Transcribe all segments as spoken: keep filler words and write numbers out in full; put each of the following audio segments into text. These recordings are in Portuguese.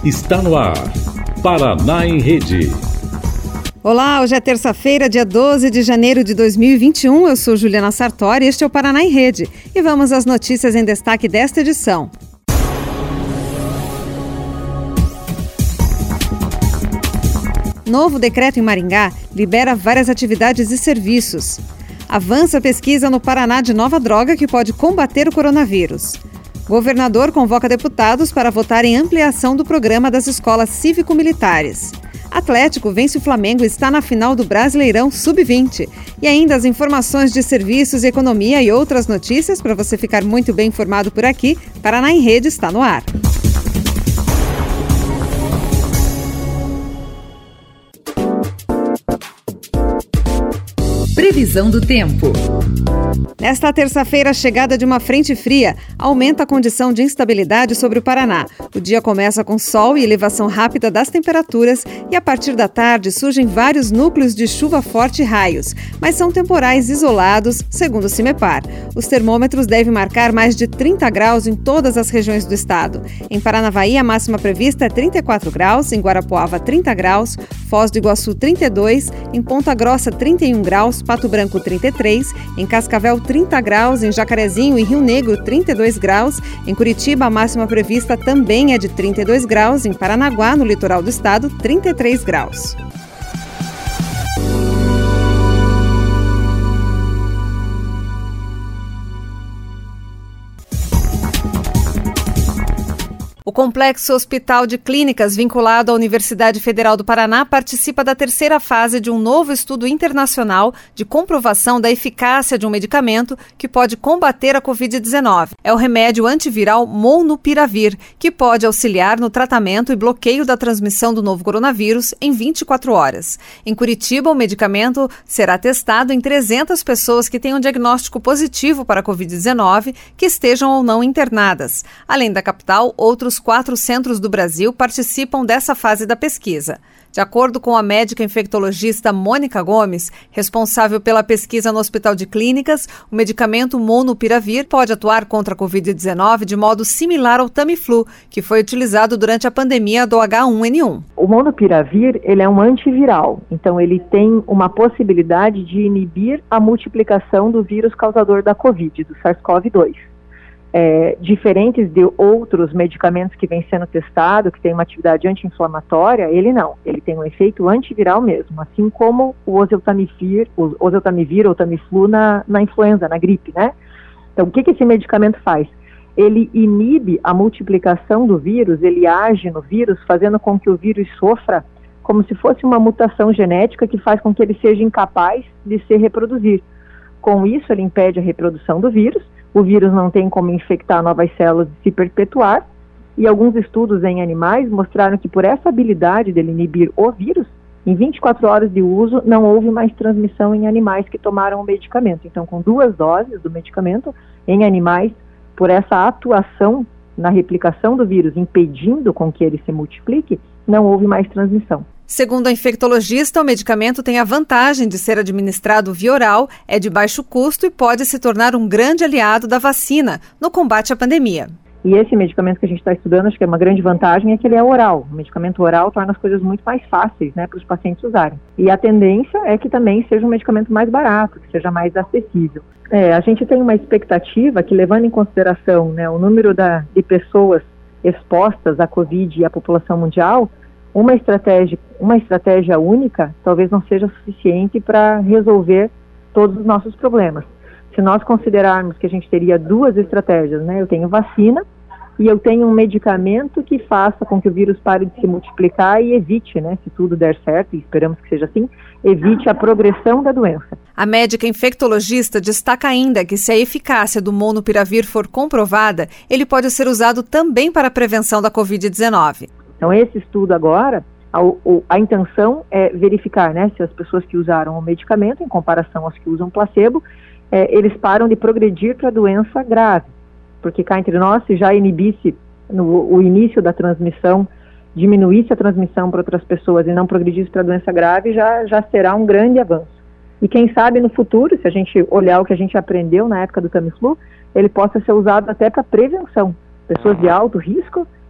Está no ar, Paraná em Rede. Olá, hoje é terça-feira, dia doze de janeiro de dois mil e vinte e um. Eu sou Juliana Sartori e este é o Paraná em Rede. E vamos às notícias em destaque desta edição. Novo decreto em Maringá libera várias atividades e serviços. Avança a pesquisa no Paraná de nova droga que pode combater o coronavírus. Governador convoca deputados para votar em ampliação do programa das escolas cívico-militares. Atlético vence o Flamengo e está na final do Brasileirão sub vinte. E ainda as informações de serviços, economia e outras notícias para você ficar muito bem informado por aqui. Paraná em Rede está no ar. Previsão do tempo. Nesta terça-feira, a chegada de uma frente fria aumenta a condição de instabilidade sobre o Paraná. O dia começa com sol e elevação rápida das temperaturas e a partir da tarde surgem vários núcleos de chuva forte e raios, mas são temporais isolados, segundo o CIMEPAR. Os termômetros devem marcar mais de trinta graus em todas as regiões do estado. Em Paranavaí, a máxima prevista é trinta e quatro graus, em Guarapuava, trinta graus, Foz do Iguaçu, trinta e dois, em Ponta Grossa, trinta e um graus, Pato Branco, trinta e três, em Cascavel, trinta graus, em Jacarezinho e Rio Negro, trinta e dois graus, em Curitiba, a máxima prevista também é de trinta e dois graus, em Paranaguá, no litoral do estado, trinta e três graus. O Complexo Hospital de Clínicas, vinculado à Universidade Federal do Paraná, participa da terceira fase de um novo estudo internacional de comprovação da eficácia de um medicamento que pode combater a covid dezenove. É o remédio antiviral Molnupiravir, que pode auxiliar no tratamento e bloqueio da transmissão do novo coronavírus em vinte e quatro horas. Em Curitiba, o medicamento será testado em trezentas pessoas que tenham diagnóstico positivo para a covid dezenove, que estejam ou não internadas. Além da capital, outros quatro centros do Brasil participam dessa fase da pesquisa. De acordo com a médica infectologista Mônica Gomes, responsável pela pesquisa no Hospital de Clínicas, o medicamento Molnupiravir pode atuar contra a covid dezenove de modo similar ao Tamiflu, que foi utilizado durante a pandemia do H um N um. O Molnupiravir, ele é um antiviral, então ele tem uma possibilidade de inibir a multiplicação do vírus causador da Covid, do SARS-CoV dois. É, diferentes de outros medicamentos que vêm sendo testados, que tem uma atividade anti-inflamatória, ele não, ele tem um efeito antiviral mesmo, assim como o oseltamivir, o oseltamivir ou Tamiflu na, na influenza, na gripe, né? Então, o que, que esse medicamento faz? Ele inibe a multiplicação do vírus, ele age no vírus, fazendo com que o vírus sofra como se fosse uma mutação genética que faz com que ele seja incapaz de se reproduzir. Com isso, ele impede a reprodução do vírus. O vírus não tem como infectar novas células e se perpetuar, e alguns estudos em animais mostraram que por essa habilidade dele inibir o vírus, em vinte e quatro horas de uso não houve mais transmissão em animais que tomaram o medicamento. Então, com duas doses do medicamento em animais, por essa atuação na replicação do vírus, impedindo com que ele se multiplique, não houve mais transmissão. Segundo a infectologista, o medicamento tem a vantagem de ser administrado via oral, é de baixo custo e pode se tornar um grande aliado da vacina no combate à pandemia. E esse medicamento que a gente está estudando, acho que é uma grande vantagem, é que ele é oral. O medicamento oral torna as coisas muito mais fáceis, né, para os pacientes usarem. E a tendência é que também seja um medicamento mais barato, que seja mais acessível. É, a gente tem uma expectativa que, levando em consideração, né, o número da, de pessoas expostas à Covid e à população mundial, uma estratégia, uma estratégia única talvez não seja suficiente para resolver todos os nossos problemas. Se nós considerarmos que a gente teria duas estratégias, né? Eu tenho vacina e eu tenho um medicamento que faça com que o vírus pare de se multiplicar e evite, né, se tudo der certo, e esperamos que seja assim, evite a progressão da doença. A médica infectologista destaca ainda que se a eficácia do Molnupiravir for comprovada, ele pode ser usado também para a prevenção da covid dezenove. Então, esse estudo agora, a, a intenção é verificar, né, se as pessoas que usaram o medicamento, em comparação aos que usam placebo, é, eles param de progredir para a doença grave. Porque cá entre nós, se já inibisse no, o início da transmissão, diminuísse a transmissão para outras pessoas e não progredisse para a doença grave, já, já será um grande avanço. E quem sabe no futuro, se a gente olhar o que a gente aprendeu na época do Tamiflu, ele possa ser usado até para prevenção. Pessoas de alto risco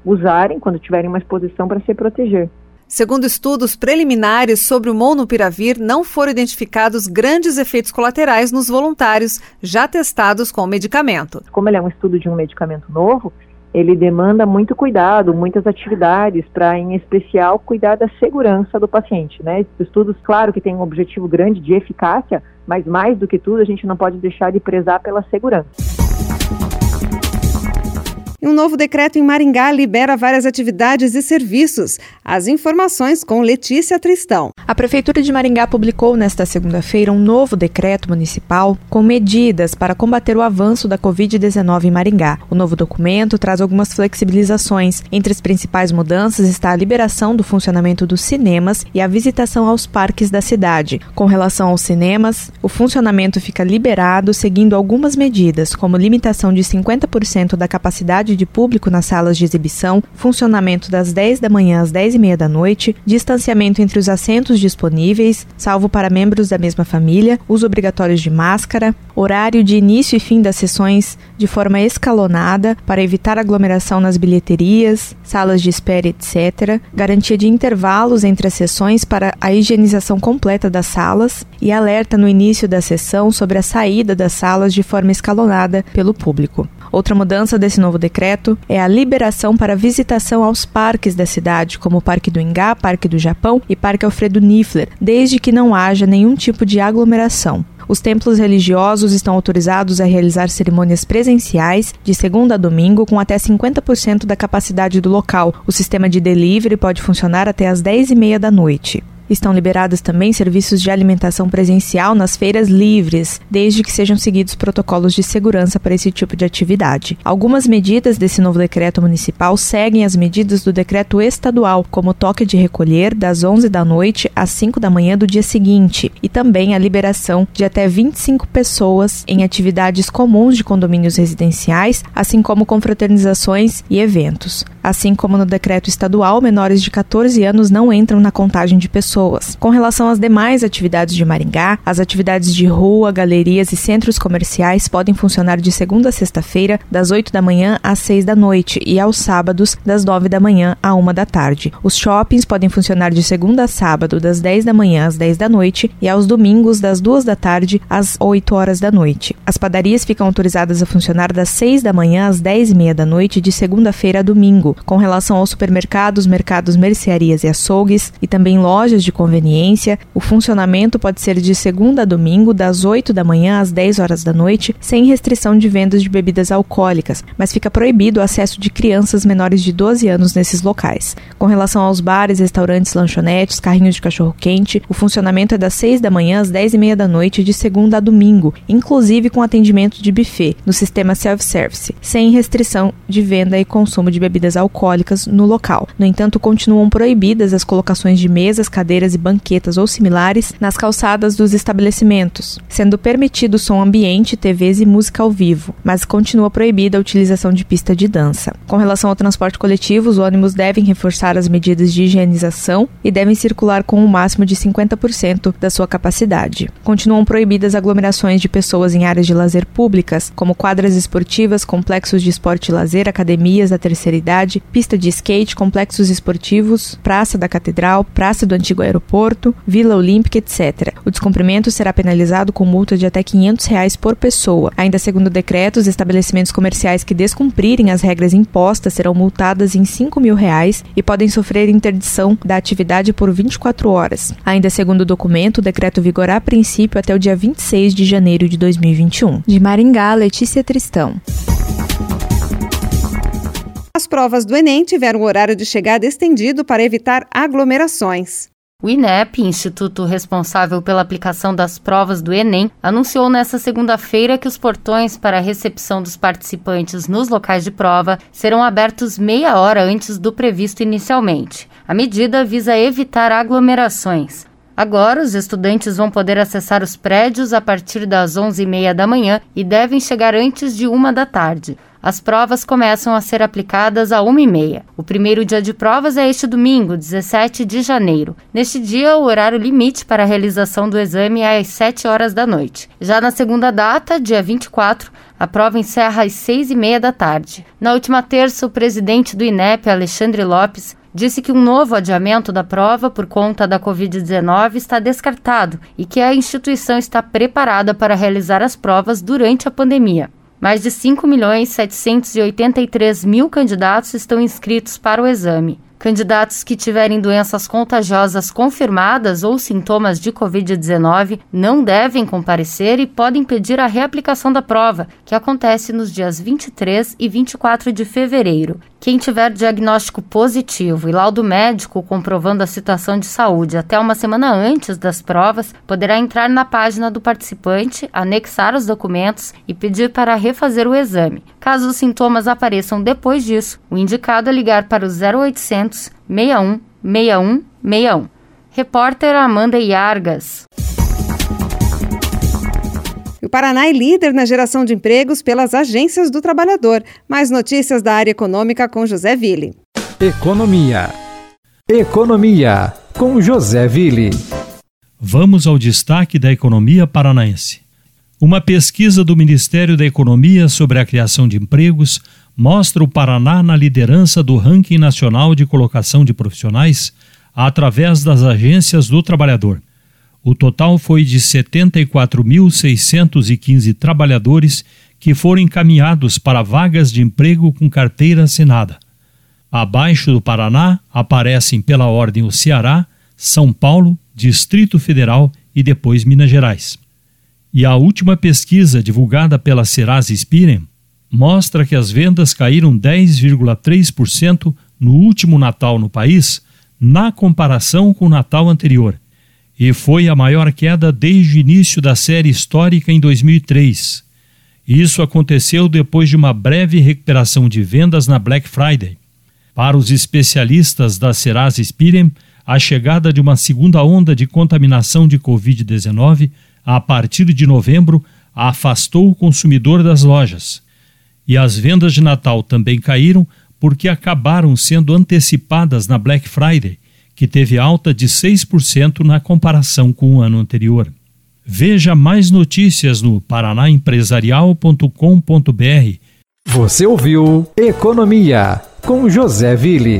usarem quando tiverem uma exposição para se proteger. Segundo estudos preliminares sobre o molnupiravir, não foram identificados grandes efeitos colaterais nos voluntários já testados com o medicamento. Como ele é um estudo de um medicamento novo, ele demanda muito cuidado, muitas atividades para, em especial, cuidar da segurança do paciente, né? Esses estudos, claro que têm um objetivo grande de eficácia, mas mais do que tudo, a gente não pode deixar de prezar pela segurança. Um novo decreto em Maringá libera várias atividades e serviços. As informações com Letícia Tristão. A Prefeitura de Maringá publicou nesta segunda-feira um novo decreto municipal com medidas para combater o avanço da covid dezenove em Maringá. O novo documento traz algumas flexibilizações. Entre as principais mudanças está a liberação do funcionamento dos cinemas e a visitação aos parques da cidade. Com relação aos cinemas, o funcionamento fica liberado seguindo algumas medidas, como limitação de cinquenta por cento da capacidade de público nas salas de exibição, funcionamento das dez da manhã às dez e meia da noite, distanciamento entre os assentos disponíveis, salvo para membros da mesma família, uso obrigatório de máscara, horário de início e fim das sessões de forma escalonada para evitar aglomeração nas bilheterias, salas de espera, etcétera, garantia de intervalos entre as sessões para a higienização completa das salas e alerta no início da sessão sobre a saída das salas de forma escalonada pelo público. Outra mudança desse novo decreto é a liberação para visitação aos parques da cidade, como o Parque do Ingá, Parque do Japão e Parque Alfredo Niffler, desde que não haja nenhum tipo de aglomeração. Os templos religiosos estão autorizados a realizar cerimônias presenciais de segunda a domingo com até cinquenta por cento da capacidade do local. O sistema de delivery pode funcionar até às dez e meia da noite. Estão liberados também serviços de alimentação presencial nas feiras livres, desde que sejam seguidos protocolos de segurança para esse tipo de atividade. Algumas medidas desse novo decreto municipal seguem as medidas do decreto estadual, como o toque de recolher das onze da noite às cinco da manhã do dia seguinte, e também a liberação de até vinte e cinco pessoas em atividades comuns de condomínios residenciais, assim como confraternizações e eventos. Assim como no decreto estadual, menores de catorze anos não entram na contagem de pessoas. Com relação às demais atividades de Maringá, as atividades de rua, galerias e centros comerciais podem funcionar de segunda a sexta-feira, das oito da manhã às seis da noite e aos sábados, das nove da manhã à uma da tarde. Os shoppings podem funcionar de segunda a sábado, das dez da manhã às dez da noite e aos domingos, das duas da tarde às oito horas da noite. As padarias ficam autorizadas a funcionar das seis da manhã às dez e meia da noite de segunda-feira a domingo. Com relação aos supermercados, mercados, mercearias e açougues e também lojas de conveniência, o funcionamento pode ser de segunda a domingo, das oito da manhã às dez horas da noite, sem restrição de vendas de bebidas alcoólicas, mas fica proibido o acesso de crianças menores de doze anos nesses locais. Com relação aos bares, restaurantes, lanchonetes, carrinhos de cachorro-quente, o funcionamento é das seis da manhã às dez e meia da noite, de segunda a domingo, inclusive com atendimento de buffet, no sistema self-service, sem restrição de venda e consumo de bebidas alcoólicas no local. No entanto, continuam proibidas as colocações de mesas, cadeiras e banquetas ou similares nas calçadas dos estabelecimentos, sendo permitido som ambiente, T Vs e música ao vivo, mas continua proibida a utilização de pista de dança. Com relação ao transporte coletivo, os ônibus devem reforçar as medidas de higienização e devem circular com um máximo de cinquenta por cento da sua capacidade. Continuam proibidas aglomerações de pessoas em áreas de lazer públicas, como quadras esportivas, complexos de esporte e lazer, academias da terceira idade, pista de skate, complexos esportivos, Praça da Catedral, Praça do Antigo Aeroporto, Vila Olímpica, etcétera. O descumprimento será penalizado com multa de até quinhentos reais por pessoa. Ainda segundo o decreto, os estabelecimentos comerciais que descumprirem as regras impostas serão multadas em cinco mil reais e podem sofrer interdição da atividade por vinte e quatro horas. Ainda segundo o documento, o decreto vigorará a princípio até o dia vinte e seis de janeiro de dois mil e vinte e um. De Maringá, Letícia Tristão. As provas do Enem tiveram o horário de chegada estendido para evitar aglomerações. O INEP, instituto responsável pela aplicação das provas do Enem, anunciou nesta segunda-feira que os portões para a recepção dos participantes nos locais de prova serão abertos meia hora antes do previsto inicialmente. A medida visa evitar aglomerações. Agora, os estudantes vão poder acessar os prédios a partir das onze e meia da manhã e devem chegar antes de uma da tarde. As provas começam a ser aplicadas a uma e meia. O primeiro dia de provas é este domingo, dezessete de janeiro. Neste dia, o horário limite para a realização do exame é às sete horas da noite. Já na segunda data, dia vinte e quatro, a prova encerra às seis e meia da tarde. Na última terça, o presidente do INEP, Alexandre Lopes, disse que um novo adiamento da prova por conta da covid dezenove está descartado e que a instituição está preparada para realizar as provas durante a pandemia. Mais de cinco milhões setecentos e oitenta e três mil candidatos estão inscritos para o exame. Candidatos que tiverem doenças contagiosas confirmadas ou sintomas de covid dezenove não devem comparecer e podem pedir a reaplicação da prova, que acontece nos dias vinte e três e vinte e quatro de fevereiro. Quem tiver diagnóstico positivo e laudo médico comprovando a situação de saúde até uma semana antes das provas, poderá entrar na página do participante, anexar os documentos e pedir para refazer o exame. Caso os sintomas apareçam depois disso, o indicado é ligar para o zero oitocentos, seis um, seis um, seis um. Repórter Amanda Iargas. O Paraná é líder na geração de empregos pelas agências do trabalhador. Mais notícias da área econômica com José Ville. Economia. Economia com José Ville. Vamos ao destaque da economia paranaense. Uma pesquisa do Ministério da Economia sobre a criação de empregos mostra o Paraná na liderança do ranking nacional de colocação de profissionais através das agências do trabalhador. O total foi de setenta e quatro mil seiscentos e quinze trabalhadores que foram encaminhados para vagas de emprego com carteira assinada. Abaixo do Paraná aparecem pela ordem o Ceará, São Paulo, Distrito Federal e depois Minas Gerais. E a última pesquisa divulgada pela Serasa Experian mostra que as vendas caíram dez vírgula três por cento no último Natal no país, na comparação com o Natal anterior, e foi a maior queda desde o início da série histórica em dois mil e três. Isso aconteceu depois de uma breve recuperação de vendas na Black Friday. Para os especialistas da Serasa Experian, a chegada de uma segunda onda de contaminação de covid dezenove a partir de novembro afastou o consumidor das lojas. E as vendas de Natal também caíram porque acabaram sendo antecipadas na Black Friday, que teve alta de seis por cento na comparação com o ano anterior. Veja mais notícias no parana empresarial ponto com ponto b r. Você ouviu Economia com José Ville.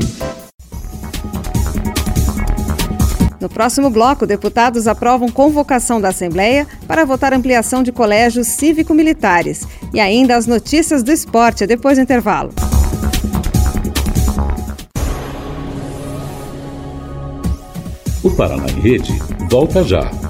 No próximo bloco, deputados aprovam convocação da Assembleia para votar ampliação de colégios cívico-militares. E ainda as notícias do esporte, depois do intervalo. O Paraná em Rede volta já.